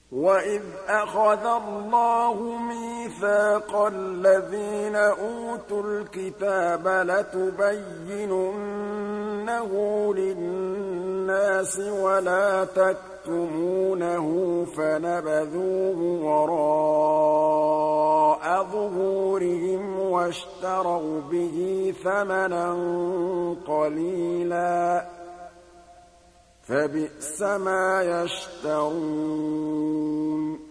وَإِذْ أَخَذَ اللَّهُ مِيثَاقَ الَّذِينَ أُوتُوا الْكِتَابَ لَتُبَيِّنُنَّهُ لِلنَّاسِ وَلَا تَكْتُمُونَهُ فَنَبَذُوهُ وَرَاءَ ظُهُورِهِمْ وَاشْتَرَوْا بِهِ ثَمَنًا قَلِيلًا ۖ فَبِئْسَ مَا يَشْتَرُونَ